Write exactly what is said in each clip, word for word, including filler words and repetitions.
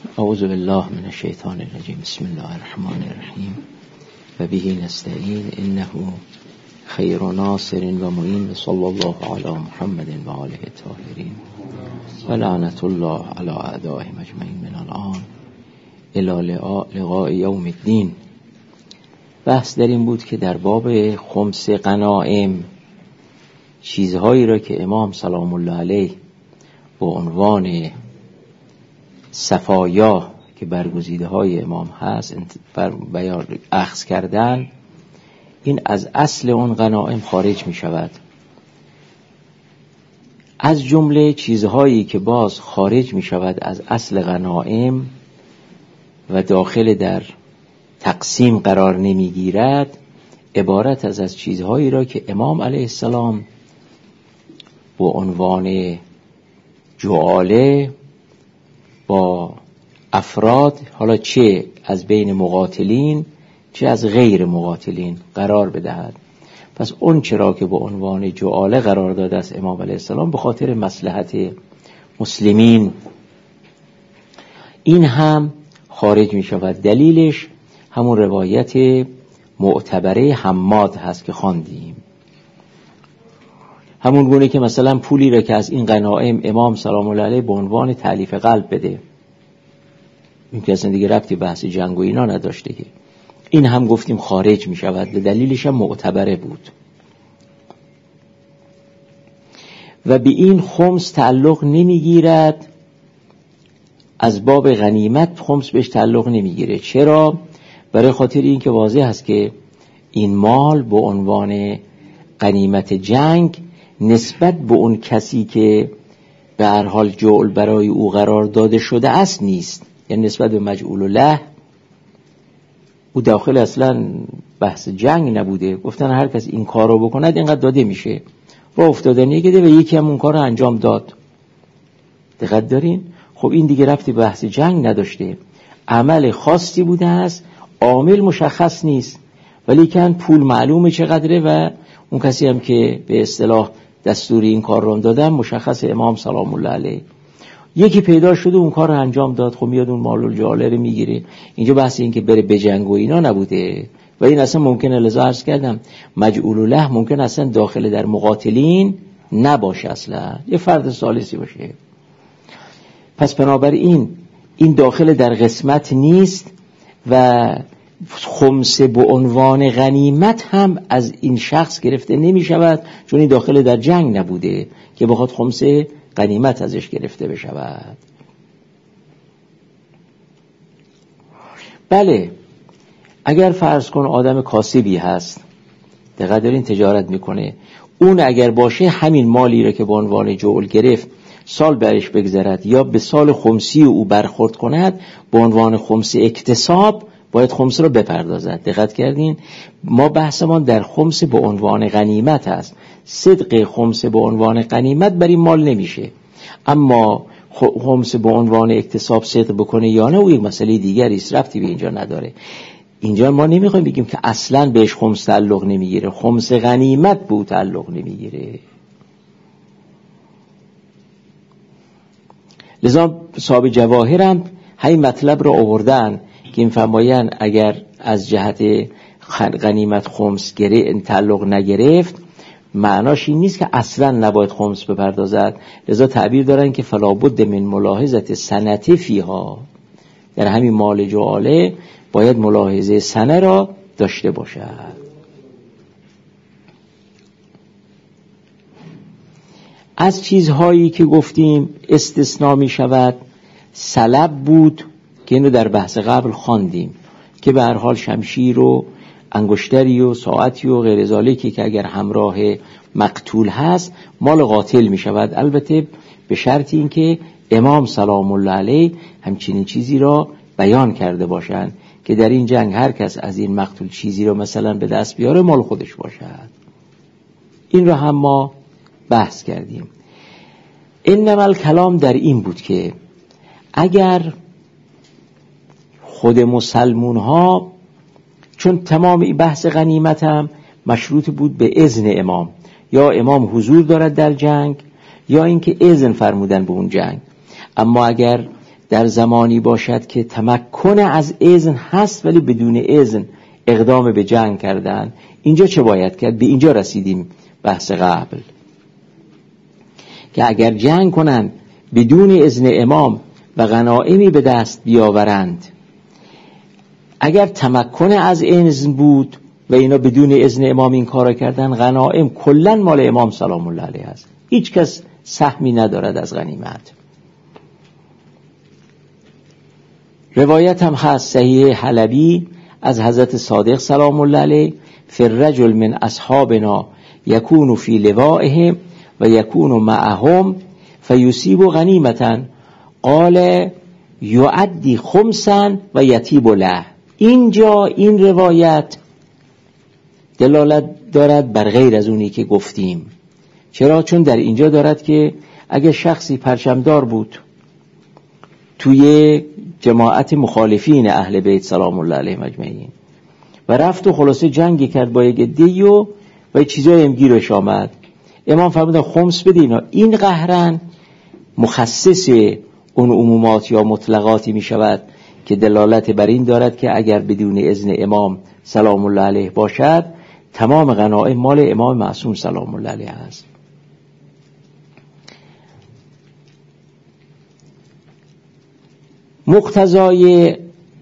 اعوذ بالله من الشیطان الرجیم. بسم الله الرحمن الرحیم و به نستعین انه خیر ناصر و معین و صلی الله علی محمد و آله الطاهرین و لعنت الله علی اعدائهم اجمعین من الان الی لقاء یوم الدین. بحث در این بود که در باب خمس غنائم چیزهایی را که امام سلام الله علیه با عنوان صفایا که برگزیده های امام هست بیان اخذ کردن، این از اصل اون غنائم خارج می شود. از جمله چیزهایی که باز خارج می شود از اصل غنائم و داخل در تقسیم قرار نمی گیرد، عبارت از از چیزهایی را که امام علیه السلام با عنوان جعاله با افراد، حالا چه از بین مقاتلین چه از غیر مقاتلین، قرار بدهد. پس اون چرا که با عنوان جعاله قرار داده است امام علیه السلام به خاطر مصلحت مسلمین، این هم خارج می شود. دلیلش همون روایت معتبره حماد هست که خواندیم. همون گونه که مثلا پولی را که از این غنائم امام سلام الله علیه به عنوان تألیف قلب بده، این که اصلا دیگه ربطی بحث جنگ و اینا نداشته، که این هم گفتیم خارج می شود. دلیلش هم معتبره بود و به این خمس تعلق نمی گیرد. از باب غنیمت خمس بهش تعلق نمی گیره. چرا؟ برای خاطر این که واضح است که این مال به عنوان غنیمت جنگ نسبت به اون کسی که به هر حال جعل برای او قرار داده شده است نیست، یعنی نسبت به مجعول له او داخل اصلا بحث جنگ نبوده. گفتن هر کس این کار رو بکند اینقدر داده میشه، را افتادنیه که ده و یکی هم اون کار رو انجام داد. دقت دارین؟ خب این دیگه ربطی به بحث جنگ نداشته، عمل خاصی بوده است، عامل مشخص نیست ولی کن پول معلومه چقدره و اون کسی هم که به اصطلاح دستوری این کار رو دادن مشخص امام سلام الله علیه، یکی پیدا شده اون کار رو انجام داد، خب میاد اون مال الجعاله رو میگیره. اینجا بحث این که بره به جنگ و اینا نبوده و این اصلا ممکنه، لذا عرض کردم مجعول له ممکن اصلا داخل در مقاتلین نباشه، اصلا یه فرد ثالثی باشه. پس بنابراین این داخل در قسمت نیست و خمس به عنوان غنیمت هم از این شخص گرفته نمی شود، چون این داخل در جنگ نبوده که بخواد خمس غنیمت ازش گرفته بشود. بله، اگر فرض کن آدم کاسبی هست، دقیقا دارین تجارت میکنه، اون اگر باشه همین مالی را که به عنوان جعل گرفت سال برش بگذرد یا به سال خمسی او برخورد کند، به عنوان خمس اکتساب باید خمس رو بپردازد. دقت کردین؟ ما بحثمان در خمس به عنوان غنیمت هست. صدق خمس به عنوان غنیمت بر این مال نمیشه، اما خمس به عنوان اکتساب صدق بکنه یا نه او یک مسئله دیگری است، ربطی به اینجا نداره. اینجا ما نمیخوایم بگیم که اصلا بهش خمس تعلق نمیگیره، خمس غنیمت به او تعلق نمیگیره. لذا صاحب جواهر هم همین مطلب را آوردن که این فرمایند اگر از جهت غنیمت خمس گره تعلق نگرفت، معناش این نیست که اصلا نباید خمس بپردازد. لذا تعبیر دارن که فلا بد من ملاحظه سنته فیها، در همین مال جعاله باید ملاحظه سنه را داشته باشد. از چیزهایی که گفتیم استثناء می شود سلب بود که اینو در بحث قبل خواندیم که به هر حال شمشیر و انگشتری و ساعتی و غیر ذالکی که اگر همراه مقتول هست مال قاتل می شود، البته به شرط این که امام سلام الله علیه همچنین چیزی را بیان کرده باشند که در این جنگ هر کس از این مقتول چیزی را مثلا به دست بیاره مال خودش باشد. این را هم ما بحث کردیم. انما الکلام در این بود که اگر خود مسلمون ها، چون تمام بحث غنیمت هم مشروط بود به اذن امام، یا امام حضور دارد در جنگ یا اینکه اذن فرمودن به اون جنگ، اما اگر در زمانی باشد که تمکن از اذن هست ولی بدون اذن اقدام به جنگ کردن، اینجا چه باید کرد؟ به اینجا رسیدیم بحث قبل که اگر جنگ کنند بدون اذن امام و غنایمی به دست بیاورند، اگر تمکن از اذن بود و اینا بدون اذن امام این کارا کردن، غنایم کلن مال امام سلام الله علیه است، هیچ کس سهمی ندارد از غنیمت. روایت هم هست صحیح حلبی از حضرت صادق سلام الله علیه، فرجل من اصحابنا یکون فی لوائهم و یکون معهم فیصیب غنیمتا قال یعدی خمسا و یتیب له. اینجا این روایت دلالت دارد بر غیر از اونی که گفتیم. چرا؟ چون در اینجا دارد که اگه شخصی پرچمدار بود توی جماعت مخالفین اهل بیت سلام الله علیهم اجمعین و رفت و خلاصه جنگی کرد با یک عده‌ای و و چیزای هم گیرش آمد، امام فرمودن خمس بده اینا، این قهرن مخصص اون عمومات یا مطلقاتی می شود که دلالت بر این دارد که اگر بدون اذن امام سلام الله علیه باشد، تمام غنایم مال امام معصوم سلام الله علیه است. مقتضای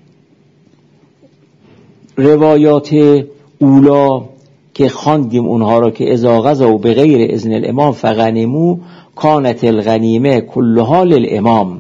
روایات اولا که خواندیم اونها را که اذا غزوا بغیر اذن الامام فغنموا کانت الغنیمه کلها للامام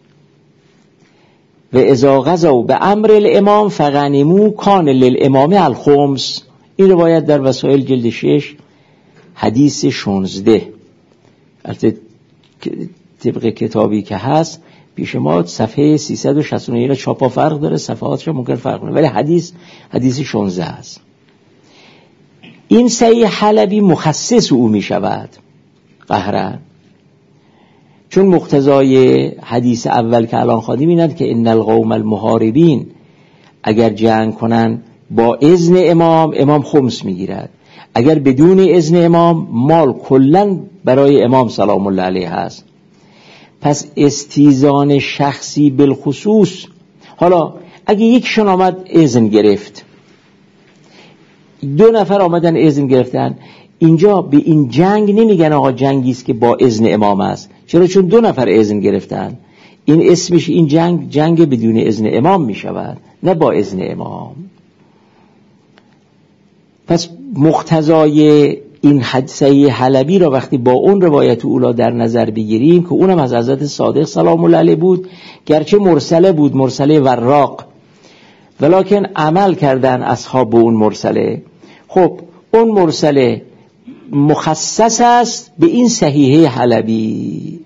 و اذا غزوا بامر الامام فغنموا کان للامام الخمس. این روایت در وسائل جلد شش حدیث شانزده، البته طبق کتابی که هست پیش ما صفحه سیصد و شصت و نه، اینا چاپا فرق داره، صفحاتش ممکن فرق کنه، ولی حدیث حدیث شانزده است. این صحیح حلبی مخصص او می شود قهرن، چون مقتضای حدیث اول که الان خواندیم اینند که ان القوم المحاربین اگر جنگ کنن با اذن امام، امام خمس میگیرد، اگر بدون اذن امام مال کلن برای امام سلام الله علیه هست. پس استیزان شخصی بالخصوص، حالا اگه یکشون آمد اذن گرفت، دو نفر آمدن اذن گرفتن، اینجا به این جنگ نمیگن آقا جنگی است که با اذن امام است. چرا؟ چون دو نفر اذن گرفتن، این اسمش این جنگ جنگ بدون اذن امام می شود، نه با اذن امام. پس مقتضای این حدیث حلبی را وقتی با اون روایت اولا در نظر بگیریم که اونم از حضرت صادق سلام الله علیه بود، گرچه مرسله بود، مرسله وراق، ولکن عمل کردن اصحاب اون مرسله. خب اون مرسله مخصص است به این صحیحه حلبی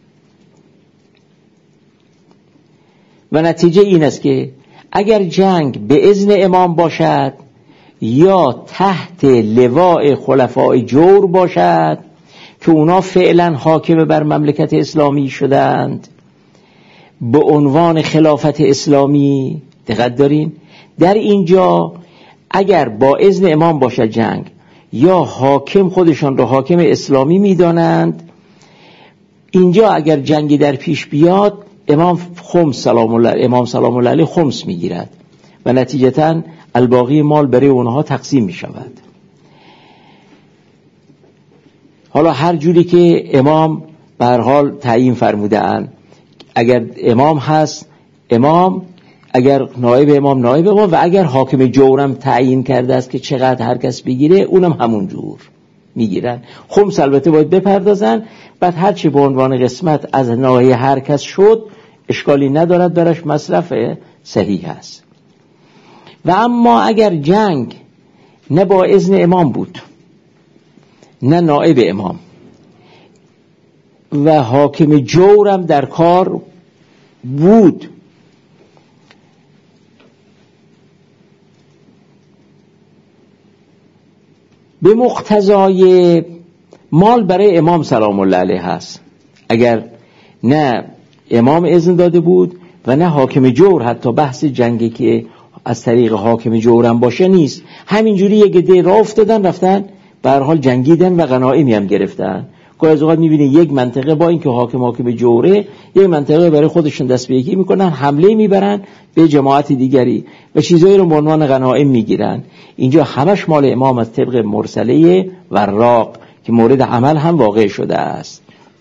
و نتیجه این است که اگر جنگ به اذن امام باشد یا تحت لواء خلفای جور باشد که اونا فعلا حاکم بر مملکت اسلامی شدند به عنوان خلافت اسلامی، دقت دارین در اینجا اگر با اذن امام باشد جنگ یا حاکم خودشان را حاکم اسلامی میدانند، اینجا اگر جنگی در پیش بیاد امام خمس سلام الله امام سلام الله علیه خمس میگیرد و نتیجتاً الباقی مال برای اونها تقسیم می شود. حالا هر جوری که امام به هر حال تعیین فرموده اند، اگر امام هست امام، اگر نایب امام نایب امام، و اگر حاکم جورم تعیین کرده است که چقدر هر کس بگیره اونم همون جور میگیرن. خمس البته باید بپردازن، بعد هر چی به عنوان قسمت از ناحیه هر کس شد اشکالی ندارد، براش مصرف صحیح است. و اما اگر جنگ نه با اذن امام بود نه نائب امام و حاکم جورم در کار بود، به مقتضای مال برای امام سلام الله علیه هست. اگر نه امام اذن داده بود و نه حاکم جور، حتی بحث جنگی که از طریق حاکم جورم باشه نیست، همینجوری یک عده راه افتادن رفتن به هر حال جنگیدن و غنایمی هم گرفتن، گاهی از اوقات می‌بینی یک منطقه با اینکه حاکم حاکم جوره، یک منطقه برای خودشون دست به یکی میکنن، حمله میبرن به جماعت دیگری و چیزایی رو به عنوان غنایم میگیرن. اینجا همش مال امام از طبق مرسله وراق که مورد عمل هم واقع شده است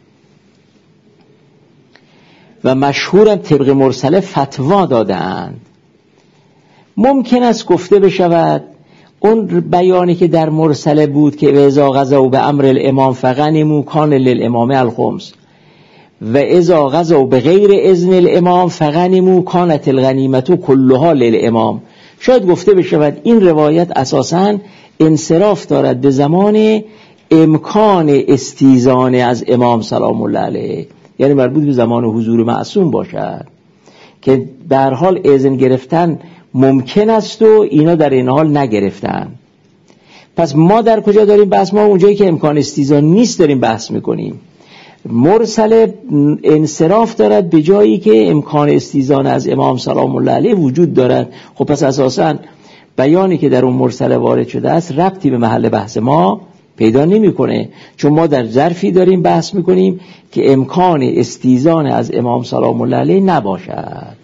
و مشهورم طبق مرسله فتوا دادند. ممکن است گفته بشود اون بیانی که در مرسله بود که اذا غزوا به امر الامام فغنموا کان للامام الخمس و اذا غزوا به غیر اذن الامام فغنموا کانت الغنیمت کلها للامام، شاید گفته بشود این روایت اساساً انصراف دارد به زمان امکان استیزان از امام سلام الله علیه، یعنی مربوط به زمان حضور معصوم باشد که در حال اذن گرفتن ممکن است و اینا در این حال نگرفتن. پس ما در کجا داریم بحث؟ ما اونجایی که امکان استیزان نیست داریم بحث میکنیم. مرسل انصراف دارد به جایی که امکان استیزان از امام سلام الله علیه وجود دارد. خب پس اساساً بیانی که در اون مرسل وارد شده است ربطی به محل بحث ما پیدا نمیکنه، چون ما در ظرفی داریم بحث میکنیم که امکان استیزان از امام سلام الله علیه نباشد.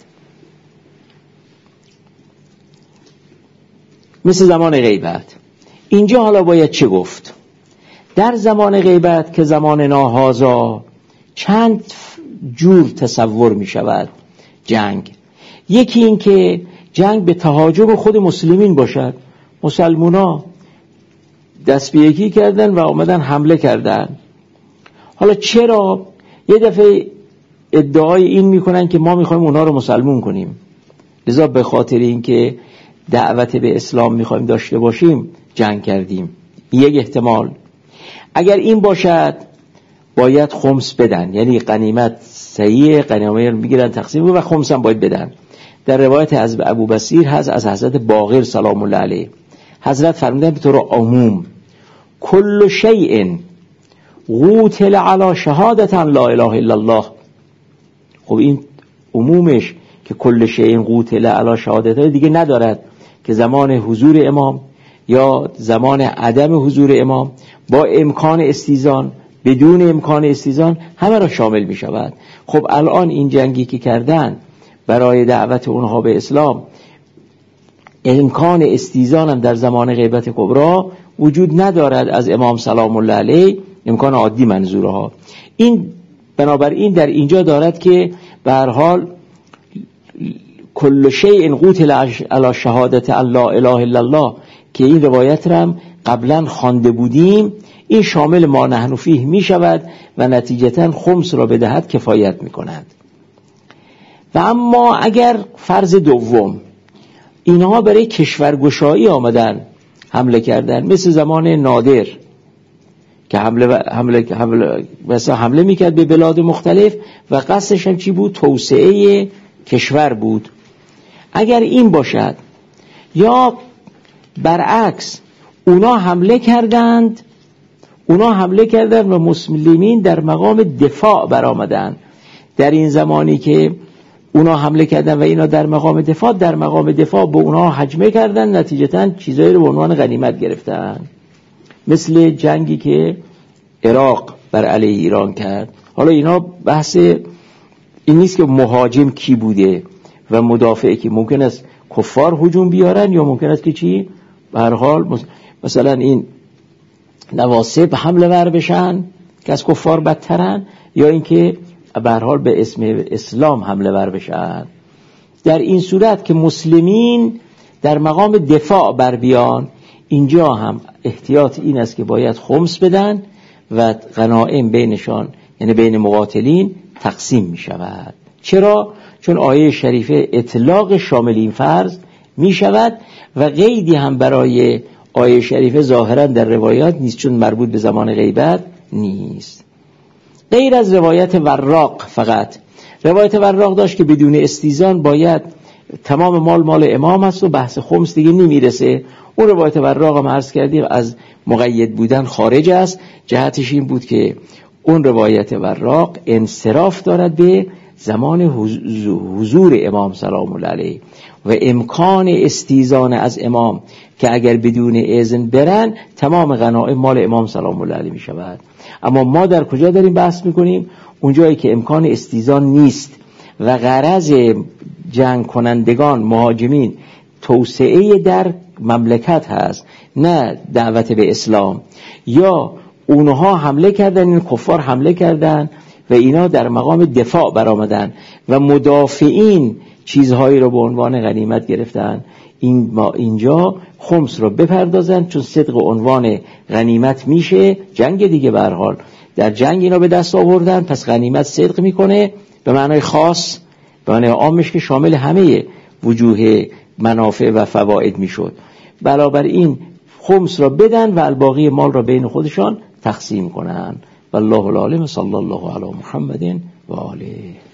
مثل زمان غیبت. اینجا حالا باید چه گفت؟ در زمان غیبت که زمان ناهازا چند جور تصور می شود جنگ. یکی این که جنگ به تهاجم خود مسلمین باشد، مسلمونا دست به یکی کردن و آمدن حمله کردن. حالا چرا یه دفعه ادعای این میکنن که ما میخوایم اونا رو مسلمون کنیم، لذا به خاطر این که دعوت به اسلام میخوایم داشته باشیم جنگ کردیم. یک احتمال. اگر این باشد باید خمس بدن، یعنی غنیمت صحیح، غنیمت رو میگیرن تقسیم و خمس هم باید بدن. در روایت از ابو بصیر هست از حضرت باقر سلام الله علیه، حضرت فرمودن به طور عموم کل شیء قوتل علی شهادت لا اله الا الله. خب این عمومش که کل شیء قوتل علی شهادت دیگه ندارد که زمان حضور امام یا زمان عدم حضور امام با امکان استیزان بدون امکان استیزان همه را شامل می شود. خب الان این جنگی که کردن برای دعوت اونها به اسلام امکان استیزان هم در زمان غیبت کبرا وجود ندارد از امام سلام الله علیه، امکان عادی منظورها. این بنابراین در اینجا دارد که به هر حال کل شیء قوتل علی شهادت لا اله الا الله که این روایت را هم قبلا خوانده بودیم، این شامل ما نحن فیه می شود و نتیجتا خمس را بدهد کفایت می کند. و اما اگر فرض دوم اینها برای کشورگشایی آمدن حمله کردن، مثل زمان نادر که حمله حمله حمله مثلا حمله میکرد به بلاد مختلف و قصدش هم چی بود؟ توسعه کشور بود. اگر این باشد یا برعکس اونا حمله کردند اونا حمله کردند و مسلمین در مقام دفاع برآمدند، در این زمانی که اونا حمله کردن و اینا در مقام دفاع در مقام دفاع به اونا هجمه کردن، نتیجتاً چیزایی رو به عنوان غنیمت گرفتن، مثل جنگی که عراق بر علیه ایران کرد. حالا اینا بحث این نیست که مهاجم کی بوده و مدافع کی، ممکن است کفار هجوم بیارن یا ممکن است که چی به هر حال مثلا این نواصب حمله ور بشن که از کفار بدترن، یا اینکه به هر حال به اسم اسلام حمله ور بشن. در این صورت که مسلمین در مقام دفاع بر بیان، اینجا هم احتیاط این است که باید خمس بدن و غنایم بینشان یعنی بین مقاتلین تقسیم می شود. چرا؟ چون آیه شریفه اطلاق شامل این فرض می شود و قیدی هم برای آیه شریفه ظاهرا در روایات نیست، چون مربوط به زمان غیبت نیست. غیر از روایت وراق، فقط روایت وراق داشت که بدون استیزان باید تمام مال مال امام است و بحث خمس دیگه نمیرسه. اون روایت وراق هم عرض کردیم از مقید بودن خارج است. جهتش این بود که اون روایت وراق انصراف دارد به زمان حضور امام سلام الله علیه و امکان استیزان از امام که اگر بدون اذن برن تمام غنایم مال امام سلام الله علیه می شود. اما ما در کجا داریم بحث میکنیم؟ اونجایی که امکان استیزان نیست و غرض جنگ کنندگان مهاجمین توسعه در مملکت هست، نه دعوت به اسلام. یا اونها حمله کردن، این کفار حمله کردن و اینا در مقام دفاع برآمدن و مدافعین چیزهایی رو به عنوان غنیمت گرفتن. این ما اینجا خمس رو بپردازن، چون صدق عنوان غنیمت میشه. جنگ دیگه به هر حال در جنگ اینا به دست آوردن، پس غنیمت صدق میکنه به معنای خاص، به معنای عامش که شامل همه وجوه منافع و فواید میشد. بنابراین خمس را بدن و الباقی مال را بین خودشان تقسیم کنن. والله العالم. صلی الله علی محمد و آله.